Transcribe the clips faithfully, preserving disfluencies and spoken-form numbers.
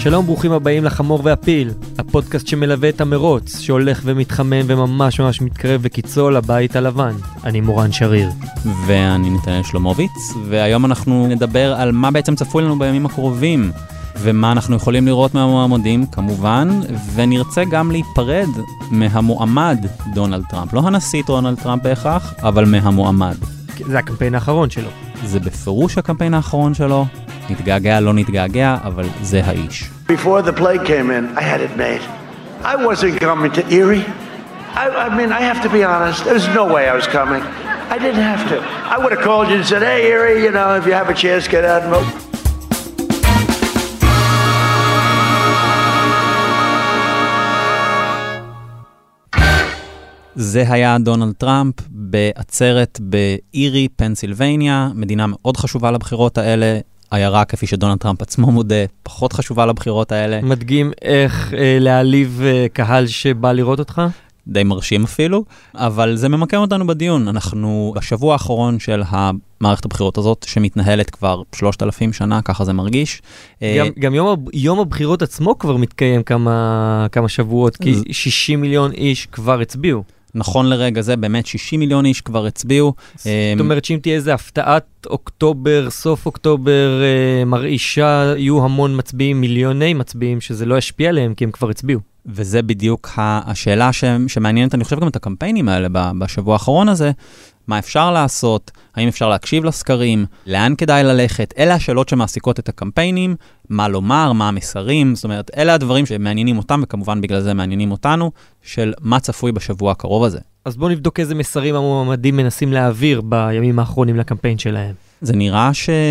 שלום, ברוכים הבאים לחמור והפיל, הפודקאסט שמלווה את המרוץ, שהולך ומתחמם וממש ממש מתקרב בקיצו לבית הלבן. אני מורן שריר. ואני נתנאל שלומוביץ, והיום אנחנו נדבר על מה בעצם צפוי לנו בימים הקרובים, ומה אנחנו יכולים לראות מהמועמדים, כמובן, ונרצה גם להיפרד מהמועמד דונלד טראמפ. לא הנשיא דונלד טראמפ בהכרח, אבל מהמועמד. זה הקמפיין האחרון שלו. זה בפירוש הקמפיין האחרון שלו. נתגעגע, לא נתגעגע, אבל זה האיש. Before the plague came in, I had it made. I wasn't coming to Erie. I, I mean, I have to be honest. There's no way I was coming. I didn't have to. I would have called you and said, hey, Erie, you know, if you have a chance, get out and vote. זה היה דונלד טראמפ בעצרת באירי, פנסילבניה, מדינה מאוד חשובה לבחירות האלה. עיירה, כפי שדונלד טראמפ עצמו מודה, פחות חשובה לבחירות האלה. מדגים איך אה, להעליב אה, קהל שבא לראות אותך? די מרשים אפילו, אבל זה ממקם אותנו בדיון. אנחנו בשבוע האחרון של המערכת הבחירות הזאת, שמתנהלת כבר שלושת אלפים שנה, ככה זה מרגיש. גם, גם יום, יום הבחירות עצמו כבר מתקיים כמה, כמה שבועות, כי שישים מיליון איש כבר הצביעו. נכון לרגע זה, באמת שישים מיליון איש כבר הצביעו. זאת אומרת שאם תהיה איזה הפתעת אוקטובר, סוף אוקטובר, מרעישה, יהיו המון מצביעים, מיליוני מצביעים, שזה לא ישפיע עליהם, כי הם כבר הצביעו. וזה בדיוק השאלה שמעניינת, אני חושב גם את הקמפיינים האלה בשבוע האחרון הזה, מה אפשר לעשות, האם אפשר להקשיב לסקרים, לאן כדאי ללכת, אלה השאלות שמעסיקות את הקמפיינים, מה לומר, מה המסרים, זאת אומרת, אלה הדברים שמעניינים אותם, וכמובן בגלל זה מעניינים אותנו, של מה צפוי בשבוע הקרוב הזה. אז בואו נבדוק איזה מסרים המועמדים מנסים להעביר בימים האחרונים לקמפיין שלהם. זה נראה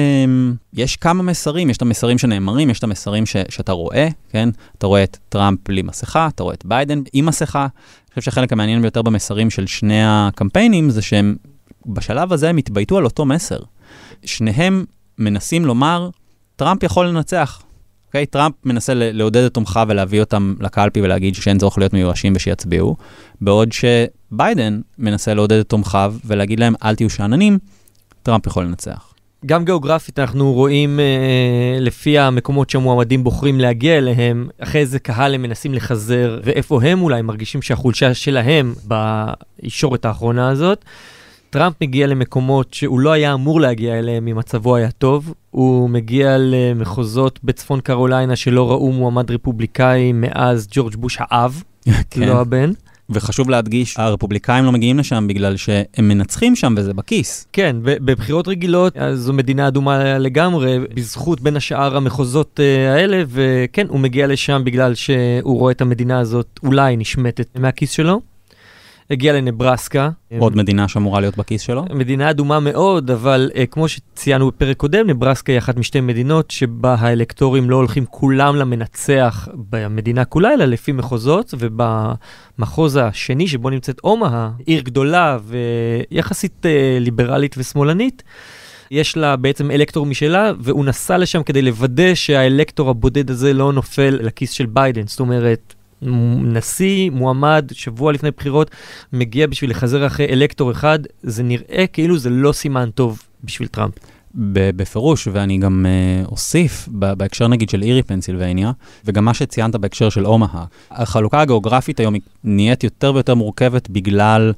שיש כמה מסרים, יש את המסרים שנאמרים, יש את המסרים ש- שאתה רואה, כן? אתה רואה את טראמפ בלי מסכה, אתה רואה את ביידן עם מסכה. אני חושב שהחלק המעניין ביותר במסרים של שני הקמפיינים, זה שהם בשלב הזה הם התבייתו על אותו מסר. שניהם מנסים לומר, טראמפ יכול לנצח. Okay? טראמפ מנסה לעודד את תומכיו ולהביא אותם לקלפי ולהגיד שאין צורך להיות מיואשים ושיצביעו, בעוד שביידן מנסה לעודד את תומכיו ולהגיד להם, אל תהיו שעננים, טראמפ יכול לנצח. גם גיאוגרפית אנחנו רואים אה, לפי המקומות שהמועמדים בוחרים להגיע אליהם, אחרי איזה קהל הם מנסים לחזר, ואיפה הם אולי מרגישים שהחולשה שלהם בישורת האחרונה הזאת. טראמפ מגיע למקומות שהוא לא היה אמור להגיע אליהם אם מצבו היה טוב. הוא מגיע למחוזות בצפון קרוליינה שלא ראו מועמד רפובליקאי מאז ג'ורג' בוש האב, כן. לא הבן. וחשוב להדגיש, הרפובליקאים לא מגיעים לשם בגלל שהם מנצחים שם וזה בכיס. כן, בבחירות רגילות זו מדינה אדומה לגמרי, בזכות בין השאר המחוזות האלה, וכן, הוא מגיע לשם בגלל שהוא רואה את המדינה הזאת אולי נשמטת מהכיס שלו. הגיע לנברסקה. עוד מדינה שאמורה להיות בכיס שלו? מדינה אדומה מאוד, אבל uh, כמו שציינו בפרק קודם, נברסקה היא אחת משתי מדינות שבה האלקטורים לא הולכים כולם למנצח במדינה כולה, אלא לפי מחוזות, ובמחוז השני שבו נמצאת אומה, עיר גדולה ויחסית uh, ליברלית ושמאלנית, יש לה בעצם אלקטור משלה, והוא נסע לשם כדי לוודא שהאלקטור הבודד הזה לא נופל לכיס של ביידן. זאת אומרת, נשיא, מועמד, שבוע לפני בחירות, מגיע בשביל לחזר אחרי אלקטור אחד, זה נראה כאילו זה לא סימן טוב בשביל טראמפ. בפירוש, ואני גם uh, אוסיף, בהקשר נגיד של אירי פנסילבניה, וגם מה שציינת בהקשר של אומהה. החלוקה הגיאוגרפית היום נהיית יותר ויותר מורכבת בגלל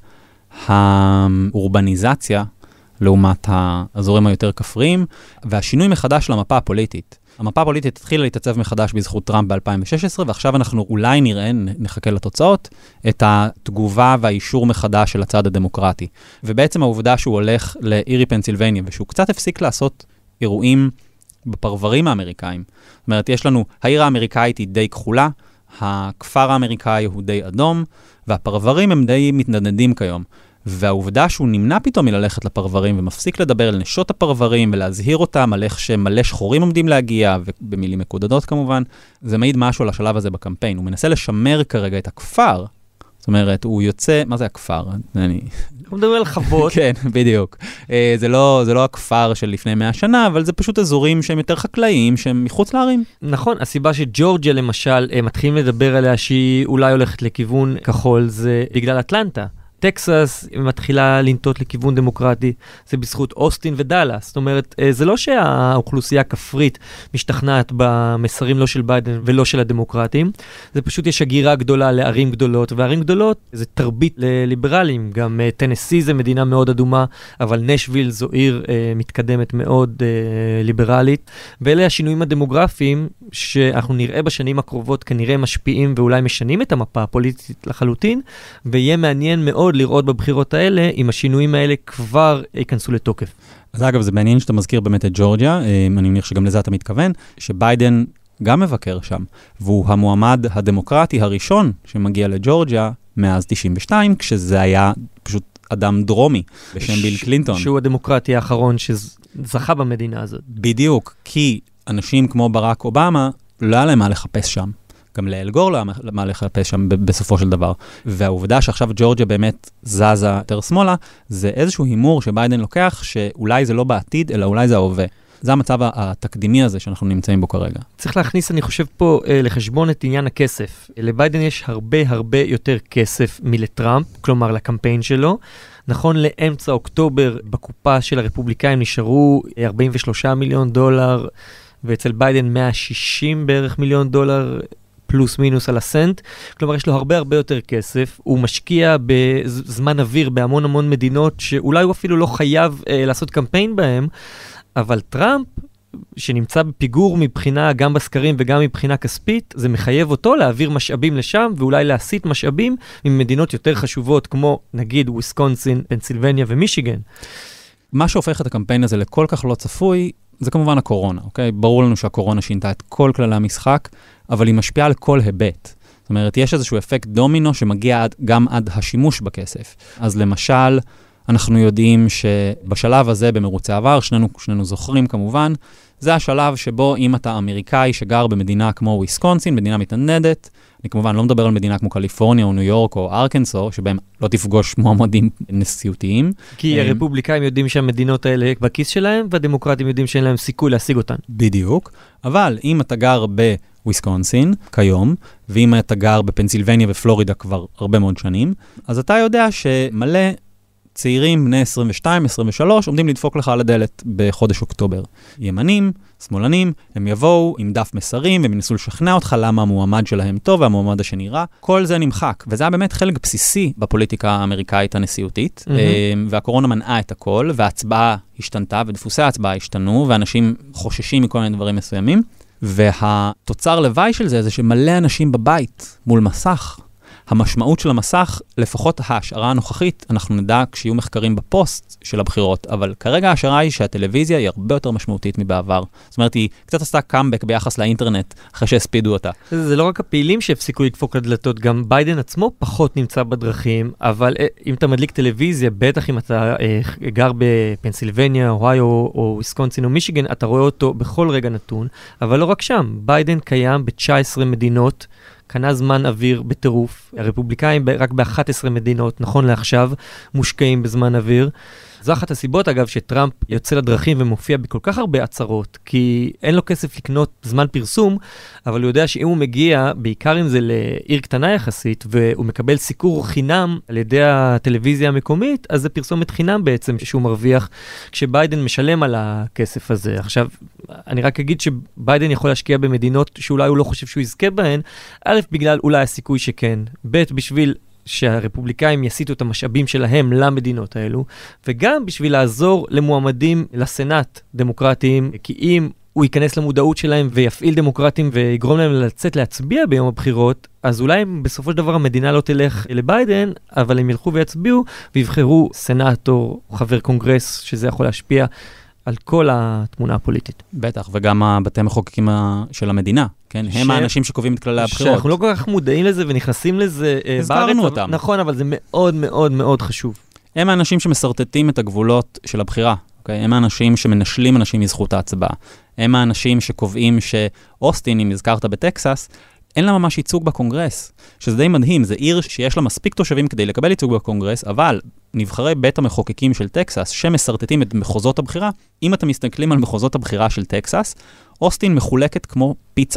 האורבניזציה, לעומת האזורים היותר כפריים, והשינוי מחדש למפה הפוליטית. המפה הפוליטית התחילה להתעצב מחדש בזכות טראמפ ב-אלפיים ושש עשרה, ועכשיו אנחנו אולי נראה, נחכה לתוצאות, את התגובה והאישור מחדש של הצד הדמוקרטי. ובעצם העובדה שהוא הולך לאירי פנסילבניה, ושהוא קצת הפסיק לעשות אירועים בפרברים האמריקאים. זאת אומרת, יש לנו, העיר האמריקאית היא די כחולה, הכפר האמריקאי הוא די אדום, והפרברים הם די מתנדנדים כיום. והעובדה שהוא נמנע פתאום מללכת לפרברים ומפסיק לדבר על נשות הפרברים ולהזהיר אותם על איך שמלא שחורים עומדים להגיע, ובמילים מקודדות כמובן, זה מעיד משהו על השלב הזה בקמפיין. הוא מנסה לשמר כרגע את הכפר, זאת אומרת, הוא יוצא, מה זה הכפר? אני... הוא מדבר על חוות. כן, בדיוק. זה לא, זה לא הכפר של לפני מאה שנה, אבל זה פשוט אזורים שהם יותר חקלאיים, שהם מחוץ לערים. נכון, הסיבה שג'ורג'יה למשל, מתחילים לדבר עליה שהיא אולי הולכת לכיוון כחול, זה בגלל אטלנטה. טקסס מתחילה לנטות לכיוון דמוקרטי, זה בזכות אוסטין ודאלאס. זאת אומרת, זה לא שהאוכלוסייה הכפרית משתכנעת במסרים לא של ביידן ולא של הדמוקרטים, זה פשוט יש הגירה גדולה לערים גדולות, וערים גדולות זה תרבית לליברלים, גם טנסי זה מדינה מאוד אדומה, אבל נשוויל זו עיר אה, מתקדמת מאוד אה, ליברלית, ואלה השינויים הדמוגרפיים שאנחנו נראה בשנים הקרובות כנראה משפיעים ואולי משנים את המפה הפוליטית לחלוטין, ויהיה מעניין מאוד לראות בבחירות האלה אם השינויים האלה כבר ייכנסו לתוקף. אז אגב, זה מעניין שאתה מזכיר באמת את ג'ורג'יה, אני מניח שגם לזה אתה מתכוון, שביידן גם מבקר שם, והוא המועמד הדמוקרטי הראשון שמגיע לג'ורג'יה מאז תשעים ושתיים, כשזה היה פשוט אדם דרומי בשם ביל קלינטון. שהוא הדמוקרטי האחרון שזכה במדינה הזאת. בדיוק, כי אנשים כמו ברק אובמה לא היה להם מה לחפש שם. גם לאל גור לא היה מה לחפש שם בסופו של דבר. והעובדה שעכשיו ג'ורג'יה באמת זזה יותר שמאלה, זה איזשהו הימור שביידן לוקח, שאולי זה לא בעתיד, אלא אולי זה ההווה. זה המצב התקדימי הזה שאנחנו נמצאים בו כרגע. צריך להכניס, אני חושב פה, לחשבון את עניין הכסף. לביידן יש הרבה הרבה יותר כסף מלטראמפ, כלומר לקמפיין שלו. נכון לאמצע אוקטובר בקופה של הרפובליקאים נשארו ארבעים ושלושה מיליון דולר, ואצל ביידן מאה ושישים בערך מיליון דולר, פלוס מינוס על הסנט. כלומר, יש לו הרבה הרבה יותר כסף. הוא משקיע בזמן אוויר בהמון המון מדינות, שאולי הוא אפילו לא חייב אה, לעשות קמפיין בהם, אבל טראמפ, שנמצא בפיגור מבחינה גם בסקרים וגם מבחינה כספית, זה מחייב אותו להעביר משאבים לשם, ואולי להסיט משאבים ממדינות יותר חשובות, כמו נגיד וויסקונסין, פנסילבניה ומישיגן. מה שהופך את הקמפיין הזה לכל כך לא צפוי, זה כמובן הקורונה, אוקיי? ברור לנו שהקורונה שינתה את כל כללי המשחק, אבל היא משפיעה על כל היבט. זאת אומרת, יש איזשהו אפקט דומינו שמגיע עד, גם עד השימוש בכסף. אז למשל, אנחנו יודעים שבשלב הזה במרוצי העבר, שנינו, שנינו זוכרים כמובן, זה השלב שבו אם אתה אמריקאי שגר במדינה כמו וויסקונסין, מדינה מתנדדת, אני כמובן לא מדבר על מדינה כמו קליפורניה או ניו יורק או ארקנסו, שבהם לא תפגוש מועמדים נשיאותיים. כי הרפובליקאים יודעים שהמדינות האלה בכיס שלהם, והדמוקרטים יודעים שאין להם סיכוי להשיג אותן. בדיוק. אבל אם אתה גר בוויסקונסין כיום, ואם אתה גר בפנסילבניה ופלורידה כבר הרבה מאוד שנים, אז אתה יודע שמלא צעירים בני עשרים ושתיים עשרים ושלוש עומדים לדפוק לך על הדלת בחודש אוקטובר. ימנים, שמאלנים, הם יבואו עם דף מסרים, והם ינסו לשכנע אותך למה המועמד שלהם טוב והמועמד השני רע. כל זה נמחק, וזה היה באמת חלק בסיסי בפוליטיקה האמריקאית הנשיאותית, mm-hmm. והקורונה מנעה את הכל, וההצבעה השתנתה, ודפוסי ההצבעה השתנו, ואנשים חוששים מכל מיני דברים מסוימים, והתוצר לוואי של זה זה שמלא אנשים בבית מול מסך, המשמעות של המסך, לפחות ההשערה הנוכחית, אנחנו נדע כשיהיו מחקרים בפוסט של הבחירות, אבל כרגע ההשערה היא שהטלוויזיה היא הרבה יותר משמעותית מבעבר. זאת אומרת, היא קצת עשתה קאמבק ביחס לאינטרנט, אחרי שהספידו אותה. זה לא רק הפעילים שהפסיקו לדפוק לדלתות, גם ביידן עצמו פחות נמצא בדרכים, אבל אם אתה מדליק טלוויזיה, בטח אם אתה אה, גר בפנסילבניה, אוהיו או וויסקונסין או מישיגן, אתה רואה אותו בכל רגע נתון, אבל לא רק שם. ביידן קיים ב-תשע עשרה מדינות, קנה זמן אוויר בטירוף. הרפובליקאים רק ב-אחת עשרה מדינות, נכון לעכשיו, מושקעים בזמן אוויר. זו אחת הסיבות, אגב, שטראמפ יוצא לדרכים ומופיע בכל כך הרבה עצרות, כי אין לו כסף לקנות זמן פרסום, אבל הוא יודע שאם הוא מגיע, בעיקר אם זה לעיר קטנה יחסית, והוא מקבל סיקור חינם על ידי הטלוויזיה המקומית, אז זה פרסומת חינם בעצם שהוא מרוויח, כשביידן משלם על הכסף הזה. עכשיו, אני רק אגיד שביידן יכול להשקיע במדינות שאולי הוא לא חושב שהוא יזכה בהן, א', בגלל אולי הסיכוי שכן, ב', בשביל שהרפובליקאים יסיטו את המשאבים שלהם למדינות האלו, וגם בשביל לעזור למועמדים לסנאט דמוקרטיים, כי אם הוא ייכנס למודעות שלהם ויפעיל דמוקרטים ויגרום להם לצאת להצביע ביום הבחירות, אז אולי בסופו של דבר המדינה לא תלך לביידן, אבל הם ילכו ויצביעו ויבחרו סנאטור או חבר קונגרס, שזה יכול להשפיע על כל התמונה הפוליטית. בטח, וגם הבתי המחוקקים של המדינה, כן? הם האנשים שקובעים את כללי הבחירות. שאנחנו לא כל כך מודעים לזה ונכנסים לזה בארץ. הזכרנו אותם. נכון, אבל זה מאוד מאוד מאוד חשוב. הם האנשים שמסרטטים את הגבולות של הבחירה. אוקיי? הם האנשים שמנשלים אנשים מזכות ההצבעה. הם האנשים שקובעים שאוסטין, אם הזכרת בטקסס, אין לה ממש ייצוג בקונגרס, שזה די מדהים. זה עיר שיש לה מספיק תושבים כדי לקבל ייצוג בקונגרס, אבל נבחרי בית המחוקקים של טקסס, שמסרטטים את מחוזות הבחירה, אם אתם מסתכלים על מחוזות הבחירה של טקסס, אוסטין מחולקת כמו פיצה.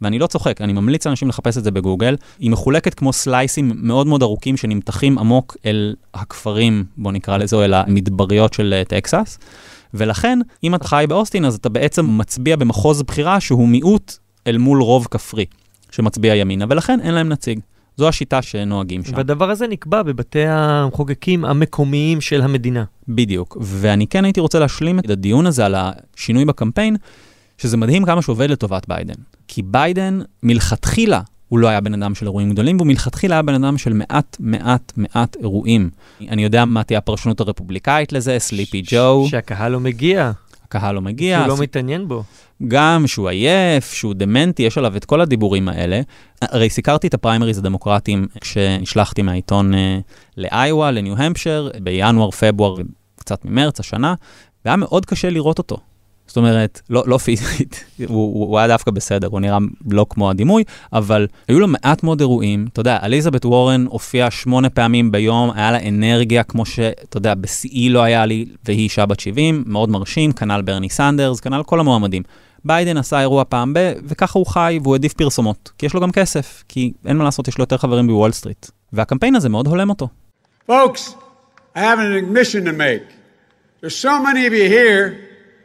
ואני לא צוחק, אני ממליץ לאנשים לחפש את זה בגוגל, היא מחולקת כמו סלייסים מאוד מאוד ארוכים שנמתחים עמוק אל הכפרים, בוא נקרא לזה, אל המדבריות של טקסס, ולכן, אם אתה חי באוסטין, אז אתה בעצם מצביע במחוז בחירה שהוא מיעוט אל מול רוב כפרי, שמצביע ימינה, ולכן אין להם נציג. זו השיטה שנוהגים שם. והדבר הזה נקבע בבתי המחוקקים המקומיים של המדינה. בדיוק, ואני כן הייתי רוצה להשלים את הדיון הזה על השינוי בקמפיין, שזה מדהים כמה שעובד לטובת ביידן. כי ביידן מלכתחילה, הוא לא היה בן אדם של אירועים גדולים, והוא מלכתחילה היה בן אדם של מעט, מעט, מעט אירועים. אני יודע מה תהיה הפרשנות הרפובליקאית לזה, סליפי ג'ו. שהקהל לא מגיע. הקהל לא מגיע. שהוא לא מתעניין בו. גם שהוא עייף, שהוא דמנטי, יש עליו את כל הדיבורים האלה. הרי סיקרתי את הפריימריז הדמוקרטיים כשנשלחתי מהעיתון אה, לאיווה, לניו-המפשר, בינואר, פברואר, קצת ממרץ השנה, והיה מאוד קשה לראות אותו. זאת אומרת, לא, לא פיזית, הוא, הוא, הוא היה דווקא בסדר, הוא נראה לא כמו הדימוי, אבל היו לו מעט מאוד אירועים. אתה יודע, אליזבת וורן הופיעה שמונה פעמים ביום, היה לה אנרגיה כמו שאתה יודע, בסי לא היה לי, והיא אישה בת שבעים, מאוד מרשים, כנ"ל ברני סנדרס, כנ"ל כל המועמדים. ביידן עשה אירוע פעם ב, וככה הוא חי, והוא עדיף פרסומות, כי יש לו גם כסף, כי אין מה לעשות, יש לו יותר חברים בוול סטריט. והקמפיין הזה מאוד הולם אותו. Folks, I have an admission to make. There's so many of you here,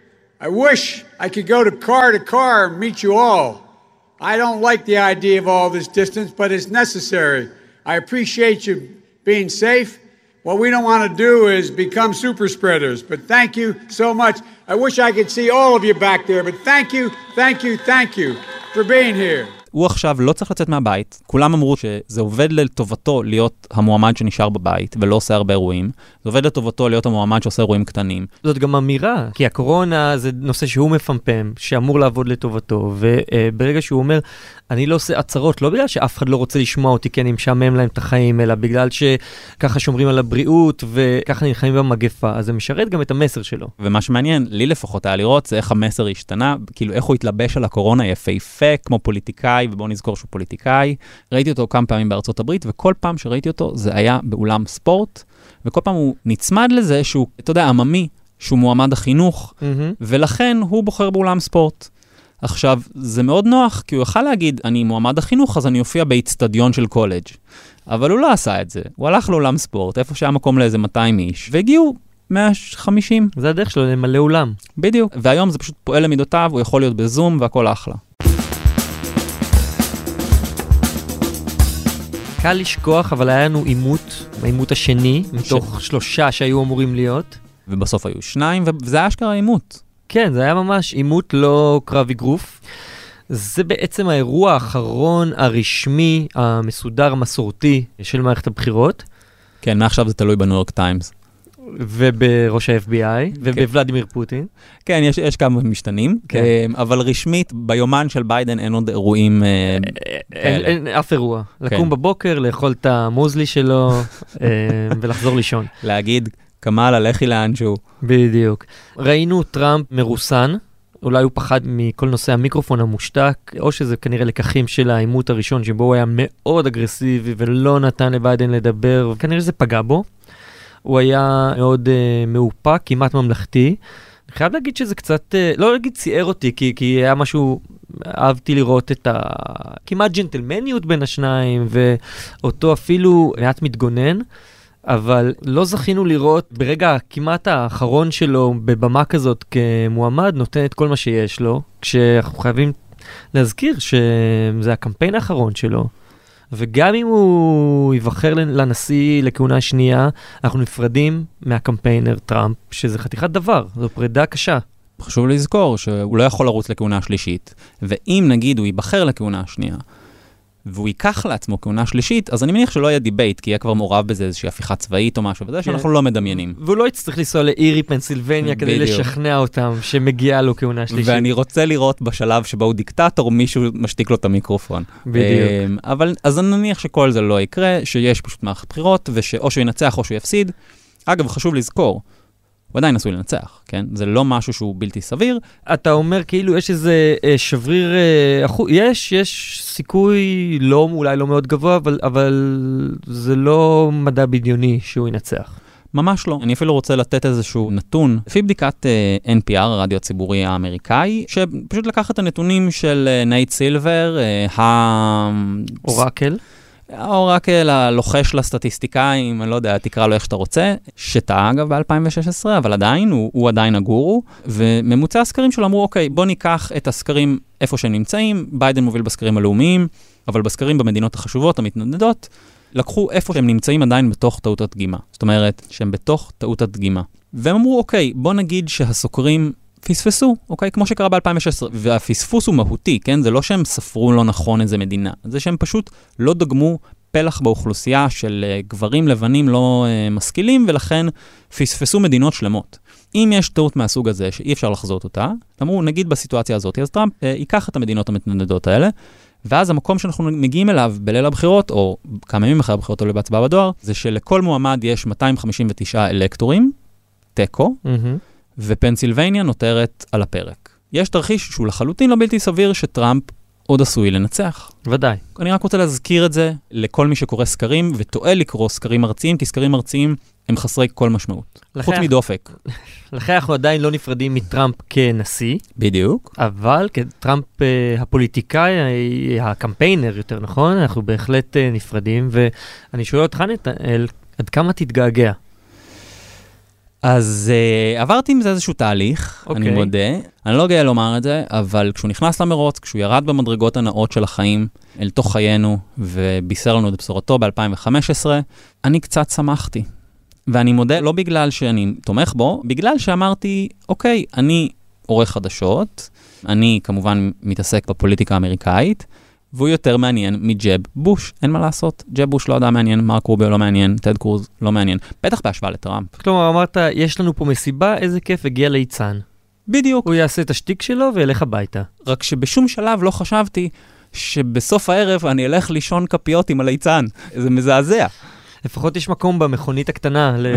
I wish I could go to car to car and meet you all. I don't like the idea of all this distance, but it's necessary. I appreciate you being safe. What we don't want to do is become super spreaders, but thank you so much. I wish I could see all of you back there, but thank you, thank you, thank you for being here. הוא עכשיו לא צריך לצאת מהבית, כולם אמרו שזה עובד לטובתו להיות המועמד שנשאר בבית ולא עושה הרבה אירועים, זה עובד לטובתו להיות המועמד שעושה אירועים קטנים. זאת גם אמירה, כי הקורונה זה נושא שהוא מפמפם, שאמור לעבוד לטובתו, וברגע שהוא אומר, אני לא עושה עצרות, לא בגלל שאף אחד לא רוצה לשמוע אותי, כי אני משעמם להם את החיים, אלא בגלל שככה שומרים על הבריאות, וככה נלחמים במגפה, אז זה משרת גם את המסר שלו. ומה שמעניין, לי לפחות היה לראות, זה איך המסר השתנה, כאילו איך הוא התלבש על הקורונה יפהפה, כמו פוליטיקאי, ובואו נזכור שהוא פוליטיקאי. ראיתי אותו כמה פעמים בארצות הברית, וכל פעם שראיתי אותו, זה היה באולם ספורט, וכל פעם הוא נצמד לזה שהוא, אתה יודע, עממי, שהוא מועמד החינוך, mm-hmm. ולכן הוא בוחר באולם ספורט. עכשיו, זה מאוד נוח, כי הוא יכל להגיד, אני מועמד החינוך, אז אני אופיע באצטדיון של קולג'. אבל הוא לא עשה את זה. הוא הלך לעולם ספורט, איפה שהיה מקום לאיזה מאתיים איש, והגיעו מאה וחמישים. זה הדרך שלו למלא אולם. בדיוק. והיום זה פשוט פועל למידותיו, הוא יכול להיות בזום, והכל אחלה. קל לשכוח, אבל היה לנו עימות, העימות השני, מתוך ש... שלושה שהיו אמורים להיות. ובסוף היו שניים, וזה היה אשכרה עימות. כן, זה היה ממש עימות לא קרב אגרוף. זה בעצם האירוע האחרון הרשמי, המסודר, המסורתי של מערכת הבחירות. כן, מעכשיו זה תלוי בניו יורק טיימס. ובראש ה-אף בי איי, ובוולדימיר פוטין. כן, יש, יש כמה משתנים, כן. אבל רשמית, ביומן של ביידן אין עוד אירועים אין, אין אף אירוע. לקום כן. בבוקר, לאכול את המוזלי שלו, ולחזור לישון. להגיד, כמאל, הלכי לאנשהו. בדיוק. ראינו טראמפ מרוסן, אולי הוא פחד מכל נושא המיקרופון המושתק, או שזה כנראה לקחים של העימות הראשון, שבו הוא היה מאוד אגרסיבי, ולא נתן לביידן לדבר, וכנראה זה פגע בו. הוא היה מאוד uh, מאופק, כמעט ממלכתי. אני חייב להגיד שזה קצת, uh, לא להגיד צייר אותי, כי, כי היה משהו, אהבתי לראות את ה... כמעט ג'נטלמניות בין השניים, ואותו אפילו מעט מתגונן, אבל לא זכינו לראות ברגע כמעט האחרון שלו בבמה כזאת כמועמד, נותן את כל מה שיש לו, כשאנחנו חייבים להזכיר שזה הקמפיין האחרון שלו. וגם אם הוא יבחר לנשיא לכהונה שנייה, אנחנו נפרדים מהקמפיינר טראמפ, שזה חתיכת דבר, זו פרידה קשה. חשוב לזכור שהוא לא יכול לרוץ לכהונה שלישית, ואם נגיד הוא ייבחר לכהונה שנייה, והוא ייקח לעצמו כהונה שלישית, אז אני מניח שלא יהיה דיבייט, כי יהיה כבר מעורב בזה איזושהי הפיכה צבאית או משהו, וזה שאנחנו לא מדמיינים. והוא לא יצטרך לנסוע לאירי, פנסילבניה, כדי לשכנע אותם שמגיעה לו כהונה שלישית. ואני רוצה לראות בשלב שבו הוא דיקטטור, מישהו משתיק לו את המיקרופון. בדיוק. אבל אז אני מניח שכל זה לא יקרה, שיש פשוט מערכת בחירות, או שהוא ינצח או שהוא יפסיד. אגב, חשוב לזכור, הוא עדיין עשוי לנצח, כן? זה לא משהו שהוא בלתי סביר. אתה אומר כאילו יש איזה אה, שבריר, אה, אחו, יש, יש סיכוי לא, אולי לא מאוד גבוה, אבל, אבל זה לא מדע בדיוני שהוא ינצח. ממש לא. אני אפילו רוצה לתת איזשהו נתון. לפי בדיקת uh, אן פי אר, הרדיו הציבורי האמריקאי, שפשוט לקח את הנתונים של uh, נייט סילבר, uh, ה... אורקל. האורקל, הלוחש לסטטיסטיקאים, אני לא יודע, תקרא לו איך שאתה רוצה, שטעה אגב ב-אלפיים ושש עשרה, אבל עדיין, הוא, הוא עדיין הגורו, וממוצע הסקרים שלו אמרו, אוקיי, בוא ניקח את הסקרים איפה שהם נמצאים, ביידן מוביל בסקרים הלאומיים, אבל בסקרים במדינות החשובות, המתנדדות, לקחו איפה שהם נמצאים עדיין בתוך טעות הדגימה. זאת אומרת, שהם בתוך טעות הדגימה. והם אמרו, אוקיי, בוא נגיד שהסוקרים פספסו, אוקיי? כמו שקרה ב-אלפיים ושש עשרה, והפספוס הוא מהותי, כן? זה לא שהם ספרו לא נכון איזה מדינה, זה שהם פשוט לא דגמו פלח באוכלוסייה של uh, גברים לבנים לא uh, משכילים, ולכן פספסו מדינות שלמות. אם יש טעות מהסוג הזה שאי אפשר לחזות אותה, אמרו, נגיד בסיטואציה הזאת, אז טראמפ uh, ייקח את המדינות המתנדדות האלה, ואז המקום שאנחנו מגיעים אליו בליל הבחירות, או כמה ימים אחרי הבחירות או בהצבעה בדואר, זה שלכל מועמד יש מאתיים חמישים ותשעה אלקטורים, טקו, mm-hmm. ופנסילבניה נותרת על הפרק. יש תרחיש שהוא לחלוטין לא בלתי סביר שטראמפ עוד עשוי לנצח. ודאי. אני רק רוצה להזכיר את זה לכל מי שקורא סקרים, וטועה לקרוא סקרים ארציים, כי סקרים ארציים הם חסרי כל משמעות. חוץ מדופק. לכן אנחנו עדיין לא נפרדים מטראמפ כנשיא. בדיוק. אבל כטראמפ הפוליטיקאי, הקמפיינר יותר נכון, אנחנו בהחלט נפרדים, ואני שואל אותך נתנאל, עד כמה תתגעגע? אז uh, עברתי עם זה איזשהו תהליך, okay. אני מודה. אני לא גאה לומר את זה, אבל כשהוא נכנס למרוץ, כשהוא ירד במדרגות הנאות של החיים, אל תוך חיינו, ובישר לנו את בשורתו ב-אלפיים וחמש עשרה, אני קצת שמחתי. ואני מודה, לא בגלל שאני תומך בו, בגלל שאמרתי, אוקיי, אני עורך חדשות, אני כמובן מתעסק בפוליטיקה האמריקאית, והוא יותר מעניין מג'ב בוש. אין מה לעשות. ג'ב בוש לא יודע מעניין, מרק רוביו לא מעניין, טד קרוז לא מעניין. בטח בהשוואה לטראמפ. כלומר, אמרת, יש לנו פה מסיבה, איזה כיף, הגיע ליצן. בדיוק. הוא יעשה את השטיק שלו וילך הביתה. רק שבשום שלב לא חשבתי שבסוף הערב אני אלך לישון כפיות עם הליצן. זה מזעזע. לפחות יש מקום במכונית הקטנה ל...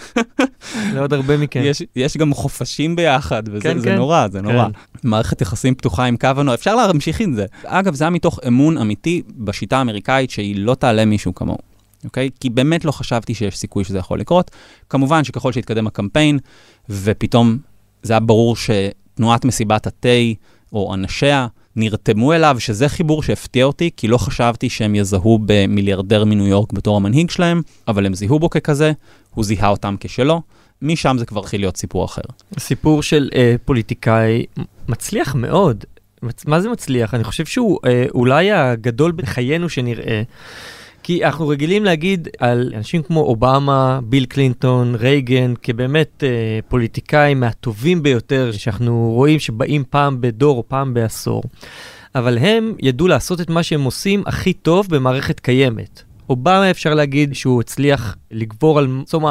לעוד הרבה מכן. יש, יש גם חופשים ביחד, וזה כן, זה כן. נורא, זה נורא. כן. מערכת יחסים פתוחה עם קוונו, אפשר להמשיך עם זה. אגב, זה היה מתוך אמון אמיתי בשיטה האמריקאית, שהיא לא תעלה מישהו כמוהו. אוקיי? כי באמת לא חשבתי שיש סיכוי שזה יכול לקרות. כמובן שככל שהתקדם הקמפיין, ופתאום זה היה ברור שתנועת מסיבת התה, או אנשיה, נרתמו אליו, שזה חיבור שהפתיע אותי, כי לא חשבתי שהם יזהו במיליארדר מניו יורק בתור המנהיג שלהם, אבל הם זיהו בו ככזה, הוא זיהה אותם כשלו, משם זה כבר התחיל להיות סיפור אחר. סיפור של אה, פוליטיקאי מצליח מאוד. מצ... מה זה מצליח? אני חושב שהוא אה, אולי הגדול בחיינו שנראה, כי אנחנו רגילים להגיד על אנשים כמו אובמה, ביל קלינטון, רייגן, כבאמת אה, פוליטיקאים מהטובים ביותר, שאנחנו רואים שבאים פעם בדור או פעם בעשור. אבל הם ידעו לעשות את מה שהם עושים הכי טוב במערכת קיימת. אובמה אפשר להגיד שהוא הצליח לגבור על צום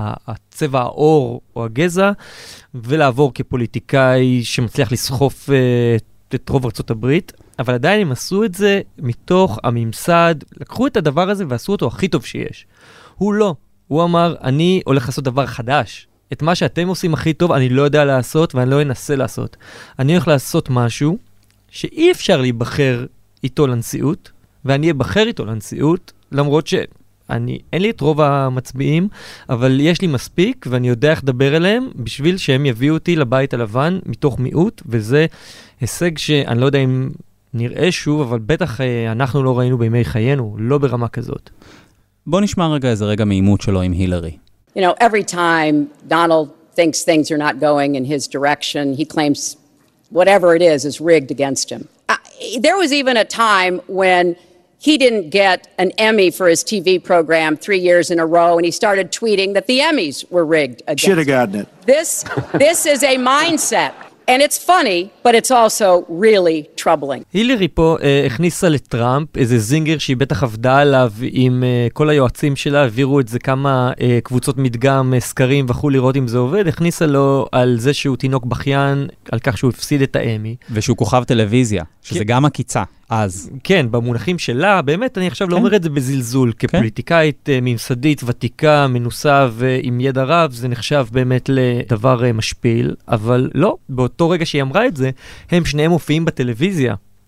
הצבע העור או הגזע, ולעבור כפוליטיקאי שמצליח לסחוף אה, את רוב ארצות הברית. אבל עדיין הם עשו את זה מתוך הממסד, לקחו את הדבר הזה ועשו אותו הכי טוב שיש. הוא לא. הוא אמר, אני הולך לעשות דבר חדש. את מה שאתם עושים הכי טוב, אני לא יודע לעשות ואני לא אנסה לעשות. אני הולך לעשות משהו שאי אפשר להיבחר איתו לנשיאות, ואני אבחר איתו לנשיאות, למרות שאני, אין לי את רוב המצביעים, אבל יש לי מספיק ואני יודע איך לדבר אליהם, בשביל שהם יביאו אותי לבית הלבן מתוך מיעוט, וזה הישג שאני לא יודע אם נראה שוב, אבל בטח אנחנו לא ראינו בימי חיינו, לא ברמה כזאת. בוא נשמע רגע איזה רגע מעימות שלו עם הילרי. You know, every time Donald thinks things are not going in his direction, he claims whatever it is is rigged against him. Uh, there was even a time when he didn't get an Emmy for his T V program three years in a row, and he started tweeting that the Emmys were rigged against him. Should have gotten it. This, this is a mindset. And it's funny, but it's also really troubling. הילרי פה אה, הכניסה לטראמפ איזה זינגר שהיא בטח עבדה עליו עם אה, כל היועצים שלה, העבירו את זה כמה אה, קבוצות מדגם, אה, סקרים וכו' לראות אם זה עובד, הכניסה לו על זה שהוא תינוק בכיין, על כך שהוא הפסיד את האמי. ושהוא כוכב טלוויזיה, שזה כן. גם הקיצה, אז. כן, במונחים שלה, באמת, אני עכשיו כן. לא אומר את זה בזלזול, כפוליטיקאית כן. ממסדית, ותיקה, מנוסה ועם ידע רב, זה נחשב באמת לדבר משפיל, אבל לא, באותו רגע שהיא אמרה את זה, הם שניהם מופיעים בטלוויזיה.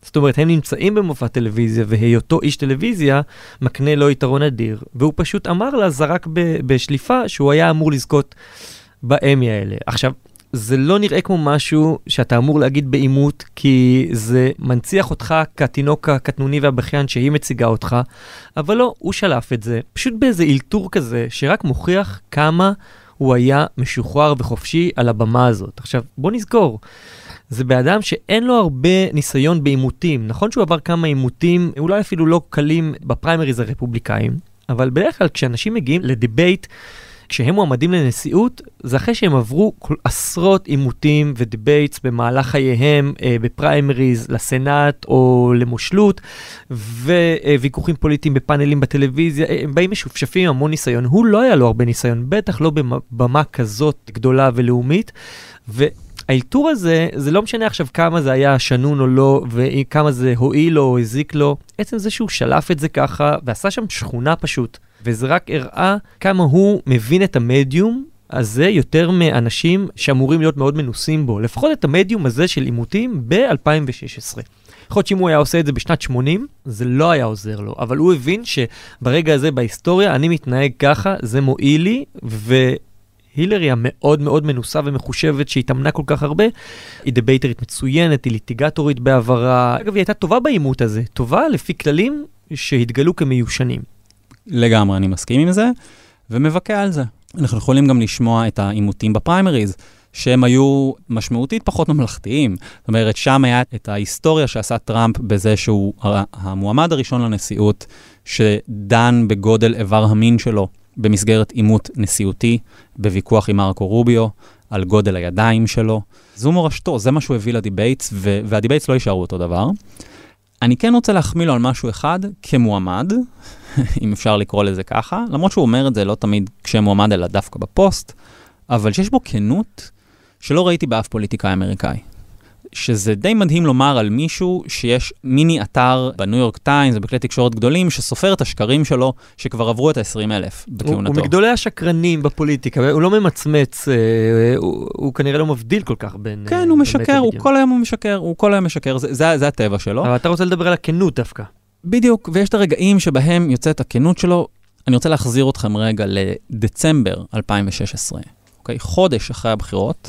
זאת אומרת, הם נמצאים במופע טלוויזיה, והיותו איש טלוויזיה מקנה לו יתרון אדיר, והוא פשוט אמר לה, זרק ב- בשליפה, שהוא היה אמור לזכות באמי האלה. עכשיו, זה לא נראה כמו משהו שאתה אמור להגיד באימות, כי זה מנציח אותך כתינוק הקטנוני והבכיין שהיא מציגה אותך, אבל לא, הוא שלף את זה, פשוט באיזה אילתור כזה, שרק מוכיח כמה הוא היה משוחרר וחופשי על הבמה הזאת. עכשיו, בוא נזכור, זה באדם שאין לו הרבה ניסיון באימותים. נכון שהוא עבר כמה אימותים, אולי אפילו לא קלים בפריימריז הרפובליקאים, אבל בדרך כלל כשאנשים מגיעים לדיבייט, כשהם מועמדים לנשיאות, זה אחרי שהם עברו עשרות אימותים ודיבייטס במהלך חייהם, אה, בפריימריז, לסנאט או למושלות, וויכוחים פוליטיים בפאנלים בטלוויזיה, הם באים משופשפים המון ניסיון. הוא לא היה לו הרבה ניסיון, בטח לא במה כזאת גדולה ולאומית, והאילתור הזה, זה לא משנה עכשיו כמה זה היה שנון או לא, וכמה זה הועיל לו או הזיק לו, עצם זה שהוא שלף את זה ככה, ועשה שם שכונה פשוט. וזה רק הראה כמה הוא מבין את המדיום הזה יותר מאנשים שאמורים להיות מאוד מנוסים בו. לפחות את המדיום הזה של אימותים ב-אלפיים ושש עשרה. יכול להיות שאם הוא היה עושה את זה בשנת שמונים, זה לא היה עוזר לו. אבל הוא הבין שברגע הזה בהיסטוריה, אני מתנהג ככה, זה מועיל לי, והילרי המאוד מאוד מנוסה ומחושבת שהתאמנה כל כך הרבה, היא דבייטרית מצוינת, היא ליטיגטורית בעברה. אגב, היא הייתה טובה באימות הזה, טובה לפי כללים שהתגלו כמיושנים. לגמרי, אני מסכים עם זה, ומבקע על זה. אנחנו יכולים גם לשמוע את האימותים בפריימריז, שהם היו משמעותית פחות ממלכתיים. זאת אומרת, שם היה את ההיסטוריה שעשה טראמפ בזה שהוא המועמד הראשון לנשיאות, שדן בגודל איבר המין שלו, במסגרת אימות נשיאותי, בוויכוח עם מרקו רוביו, על גודל הידיים שלו. זו מורשתו, זה מה שהוא הביא לדיבייטס, והדיבייטס לא יישארו אותו דבר. אני כן רוצה להחמיא לו על משהו אחד, כמועמד, אם אפשר לקרוא לזה ככה, למרות שהוא אומר את זה לא תמיד כשמועמד אלא דווקא בפוסט, אבל שיש בו כנות שלא ראיתי באף פוליטיקאי אמריקאי. שזה די מדהים לומר על מישהו שיש מיני אתר בניו יורק טיימס ובכלי תקשורת גדולים שסופר את השקרים שלו שכבר עברו את ה-עשרים אלף בכהונתו. הוא, הוא מגדולי השקרנים בפוליטיקה, הוא לא ממצמץ, אה, הוא, הוא כנראה לא מבדיל כל כך בין... כן, הוא משקר, הוא כל היום הוא משקר, הוא כל היום משקר, זה, זה, זה הטבע שלו. אבל אתה רוצה לדבר על הכנות דווקא. בדיוק, ויש את הרגעים שבהם יוצאת הכנות שלו. אני רוצה להחזיר אתכם רגע לדצמבר אלפיים ושש עשרה, אוקיי? חודש אחרי הבחירות,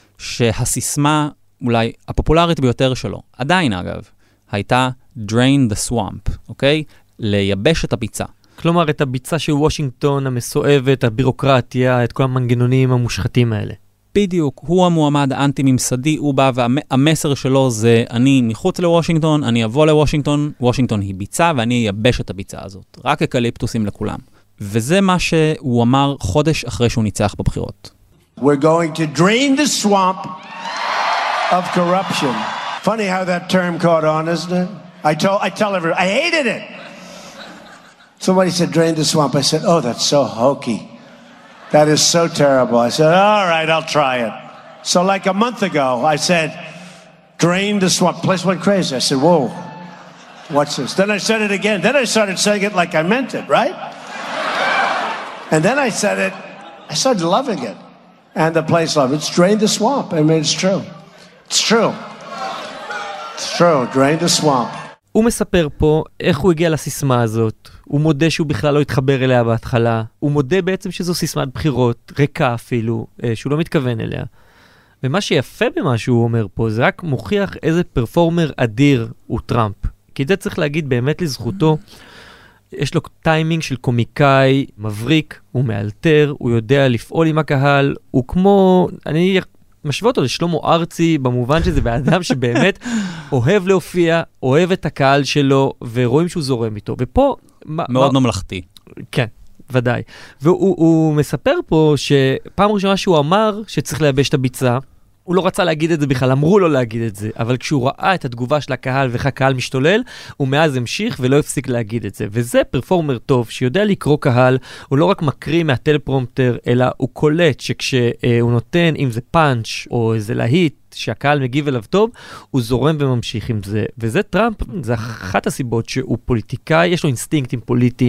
שהסיסמה אולי הפופולרית ביותר שלו, עדיין אגב, הייתה drain the swamp, אוקיי? לייבש את הביצה. כלומר, את הביצה של וושינגטון, המסואבת, הבירוקרטיה, את כל המנגנונים המושחתים האלה. בדיוק, הוא המועמד האנטי-ממסדי, הוא בא והמסר שלו זה, אני מחוץ לוושינגטון, אני אבוא לוושינגטון, וושינגטון היא ביצה ואני אייבש את הביצה הזאת. רק אקליפטוסים לכולם. וזה מה שהוא אמר חודש אחרי שהוא ניצח בבחירות. We're going to drain the swamp of corruption. Funny how that term caught on, isn't it? I told, I tell everyone, I hated it. Somebody said, drain the swamp. I said, oh, that's so hokey. That is so terrible. I said, all right, I'll try it. So like a month ago, I said, drain the swamp. The place went crazy. I said, whoa, what's this? Then I said it again. Then I started saying it like I meant it, right? And then I said it, I started loving it. And the place loved it. It's drain the swamp. I mean, it's true. It's true. It's true. Drain the swamp. הוא מספר פה איך הוא הגיע לסיסמה הזאת. הוא מודה שהוא בכלל לא התחבר אליה בהתחלה. הוא מודה בעצם שזו סיסמת בחירות, ריקה אפילו, שהוא לא מתכוון אליה. ומה שיפה במה שהוא אומר פה, זה רק מוכיח איזה פרפורמר אדיר הוא טראמפ. כי זה צריך להגיד באמת לזכותו. יש לו טיימינג של קומיקאי, מבריק, הוא מאלתר, הוא יודע לפעול עם הקהל, הוא כמו, אני משווה אותו לשלמה ארצי, במובן שזה באדם שבאמת אוהב להופיע, אוהב את הקהל שלו, ורואים שהוא זורם איתו. ופה... מאוד מה... ממלכתי. כן, ודאי. והוא מספר פה שפעם ראשונה שהוא אמר שצריך לייבש את הביצה, הוא לא רצה להגיד את זה בכלל, אמרו לו להגיד את זה, אבל כשהוא ראה את התגובה של הקהל ואיך הקהל משתולל, הוא מאז המשיך ולא הפסיק להגיד את זה. וזה פרפורמר טוב, שיודע לקרוא קהל, הוא לא רק מקריא מהטלפרומפטר, אלא הוא קולט שכשהוא נותן, אם זה פאנץ' או איזה להיט, שהקהל מגיב אליו טוב, הוא זורם וממשיך עם זה. וזה טראמפ, זה אחת הסיבות שהוא פוליטיקאי, יש לו אינסטינקטים פוליטיים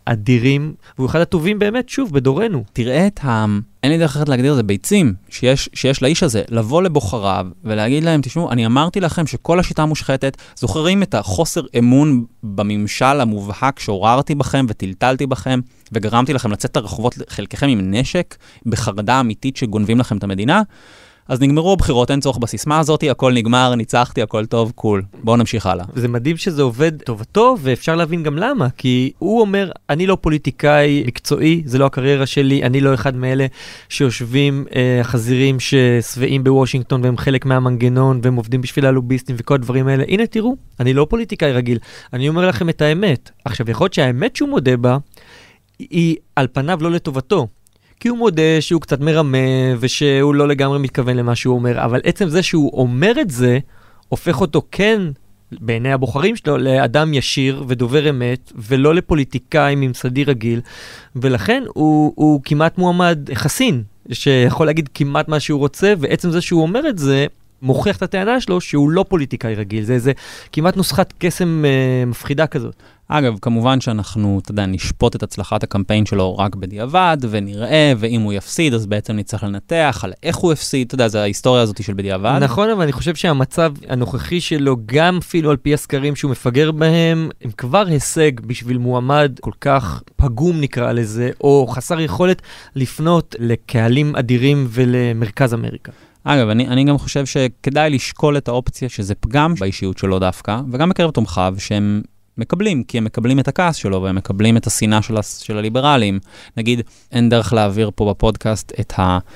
אדירים, והוא אחד הטובים באמת, שוב, בדורנו. תראה את ה... אין לי דרך אחרת להגדיר זה ביצים שיש, שיש לאיש הזה, לבוא לבוחריו ולהגיד להם, תשמעו, אני אמרתי לכם שכל השיטה מושחתת, זוכרים את החוסר אמון בממשל המובהק שעוררתי בכם וטלטלתי בכם, וגרמתי לכם לצאת לרחובות חלקכם עם נשק, בחרדה אמיתית שגונבים לכם את המדינה, אז נגמרו הבחירות, אין צורך בסיסמה הזאת, הכל נגמר, ניצחתי, הכל טוב, קול. בואו נמשיך הלאה. זה מדהים שזה עובד טובתו, ואפשר להבין גם למה, כי הוא אומר, אני לא פוליטיקאי מקצועי, זה לא הקריירה שלי, אני לא אחד מאלה שיושבים אה, חזירים ששבעים בוושינגטון, והם חלק מהמנגנון, והם עובדים בשביל הלוביסטים וכל הדברים האלה. הנה תראו, אני לא פוליטיקאי רגיל, אני אומר לכם את האמת. עכשיו, יכול להיות שהאמת שהוא מודה בה, היא על פניו לא לטובתו. כי הוא מודה שהוא קצת מרמה, ושהוא לא לגמרי מתכוון למה שהוא אומר, אבל עצם זה שהוא אומר את זה, הופך אותו כן, בעיני הבוחרים שלו, לאדם ישיר ודובר אמת, ולא לפוליטיקאי ממסדי רגיל, ולכן הוא, הוא כמעט מועמד חסין, שיכול להגיד כמעט מה שהוא רוצה, ועצם זה שהוא אומר את זה, מוכיח את הטענה שלו שהוא לא פוליטיקאי רגיל. זה, זה כמעט נוסחת קסם אה, מפחידה כזאת. אגב, כמובן שאנחנו, אתה יודע, נשפוט את הצלחת הקמפיין שלו רק בדיעבד, ונראה, ואם הוא יפסיד, אז בעצם נצטרך לנתח על איך הוא יפסיד, אתה יודע, זה ההיסטוריה הזאת של בדיעבד. נכון, אבל אני חושב שהמצב הנוכחי שלו, גם אפילו על פי הסקרים שהוא מפגר בהם, הם כבר הישג בשביל מועמד כל כך פגום נקרא לזה, או חסר יכולת לפנות לקהלים אדירים ולמרכז אמריקה. אגב, אני, אני גם חושב שכדאי לשקול את האופציה שזה פגם באישיות שלו דווקא, וגם בקרב תומכיו שהם מקבלים, כי הם מקבלים את הכעס שלו, והם מקבלים את השנאה של, של הליברלים. נגיד, אין דרך להעביר פה בפודקאסט את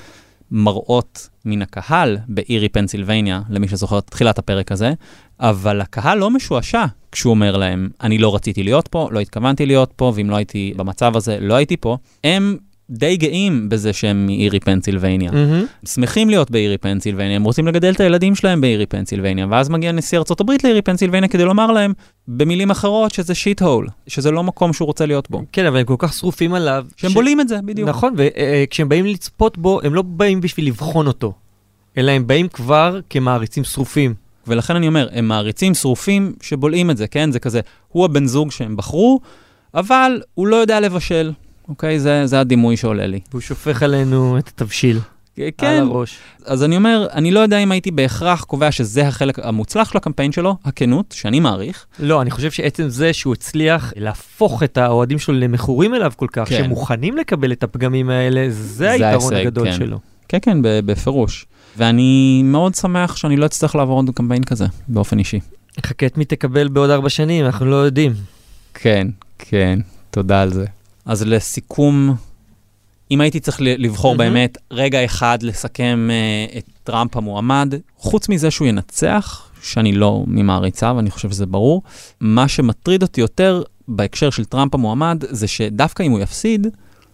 המראות מן הקהל באירי פנסילבניה, למי שזוכר את תחילת הפרק הזה, אבל הקהל לא משועשע כשהוא אומר להם, אני לא רציתי להיות פה, לא התכוונתי להיות פה, ואם לא הייתי במצב הזה, לא הייתי פה. הם די גאים בזה שהם מאירי פנסילבניה. Mm-hmm. שמחים להיות באירי פנסילבניה, הם רוצים לגדל את הילדים שלהם באירי פנסילבניה, ואז מגיע נשיא ארצות הברית לאירי פנסילבניה כדי לומר להם, במילים אחרות, שזה שיט הול, שזה לא מקום שהוא רוצה להיות בו. כן, אבל הם כל כך שרופים עליו. שהם ש... בולים את זה, בדיוק. נכון, וכשהם באים לצפות בו, הם לא באים בשביל לבחון אותו, אלא הם באים כבר כמעריצים שרופים. ולכן אני אומר, הם מעריצים שרופים שבולים את זה, כן? זה כזה, הוא הבן זוג שהם בחרו, אבל הוא לא יודע לבשל. אוקיי, זה, זה הדימוי שעולה לי. והוא שופך עלינו את התבשיל. כן. על הראש. אז אני אומר, אני לא יודע אם הייתי בהכרח קובע שזה החלק המוצלח של הקמפיין שלו, הכנות, שאני מעריך. לא, אני חושב שעצם זה שהוא הצליח להפוך את האוהדים שלו למכורים אליו כל כך, כן. שמוכנים לקבל את הפגמים האלה, זה, זה היתרון ההישג, הגדול כן. שלו. כן, כן, בפירוש. ואני מאוד שמח שאני לא אצטרך לעבור עוד קמפיין כזה, באופן אישי. חכה את מי תקבל בעוד ארבע שנים, אנחנו לא יודעים. כן, כן, תודה על זה. אז לסיכום, אם הייתי צריך לבחור mm-hmm. באמת רגע אחד לסכם uh, את טראמפ המועמד, חוץ מזה שהוא ינצח, שאני לא ממעריציו, אני חושב שזה ברור, מה שמטריד אותי יותר בהקשר של טראמפ המועמד, זה שדווקא אם הוא יפסיד,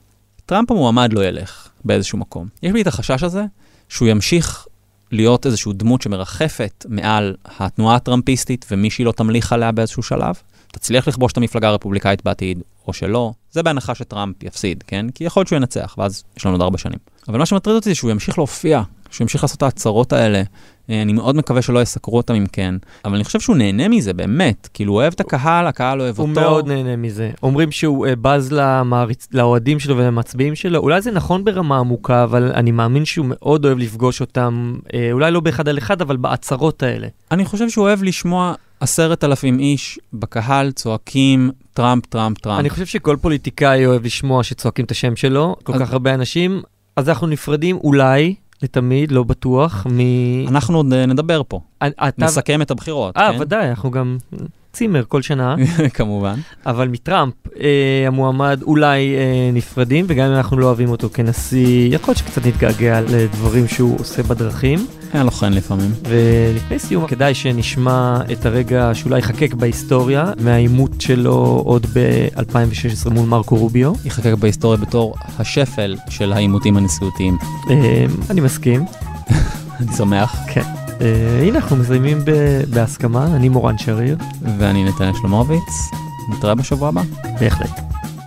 טראמפ המועמד לא ילך באיזשהו מקום. יש לי את החשש הזה, שהוא ימשיך להיות איזשהו דמות שמרחפת מעל התנועה הטראמפיסטית, ומישהי לא תמליך עליה באיזשהו שלב, תצליח לכבוש את המפלגה הרפובליקאית בעתיד, או שלא, זה בהנחה שטראמפ יפסיד, כן? כי יכול להיות שהוא ינצח, ואז יש לנו עוד ארבע שנים. אבל מה שמטריד אותי זה שהוא ימשיך להופיע, שהוא ימשיך לעשות את ההצהרות האלה. אני מאוד מקווה שלא יסקרו אותם אם כן, אבל אני חושב שהוא נהנה מזה, באמת. כאילו, הוא אוהב את הקהל, הקהל אוהב אותו. הוא מאוד נהנה מזה. אומרים שהוא בז למעריצ... לאוהדים שלו ולמצביעים שלו. אולי זה נכון ברמה עמוקה, אבל אני מאמין שהוא מאוד אוהב לפגוש אותם, אולי לא באחד על אחד, אבל בהצהרות האלה. אני חושב שהוא אוהב לשמוע עשרת אלפים איש בקהל צועקים טראמפ, טראמפ, טראמפ. אני חושב שכל פוליטיקאי אוהב לשמוע שצועקים את השם שלו, כל אז... כך הרבה אנשים, אז אנחנו נפרדים אולי, לתמיד, לא בטוח, מ... אנחנו עוד נדבר פה. אתה... נסכם את הבחירות, אה, כן? ודאי, אנחנו גם צימר כל שנה. כמובן. אבל מטראמפ, אה, המועמד אולי אה, נפרדים, וגם אם אנחנו לא אוהבים אותו כנשיא, יכול להיות שקצת נתגעגע לדברים שהוא עושה בדרכים. היה לו חן לפעמים. ולפני סיום, כדאי שנשמע את הרגע שאולי יחקק בהיסטוריה, מהעימות שלו עוד ב-אלפיים ושש עשרה מול מרקו רוביו. יחקק בהיסטוריה בתור השפל של העימותים הנשיאותיים. אה, אני מסכים. אני שמח. כן. Uh, הנה אנחנו מסיימים בהסכמה, אני מורן שריר. ואני נתנאל שלומוביץ. נתראה בשבוע הבא. בהחלט.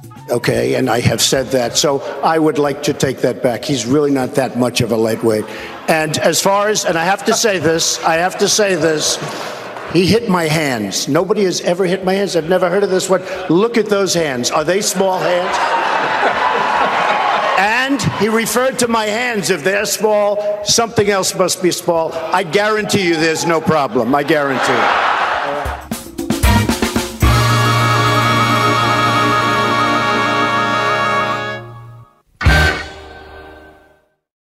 Okay, and I have said that, so I would like to take that back. He's really not that much of a lightweight. And as far as, and I have to say this, I have to say this, He hit my hands. Nobody has ever hit my hands. I've never heard of this one. Look at those hands. Are they small hands? And he referred to my hands. If they're small, something else must be small. I guarantee you there's no problem. I guarantee it.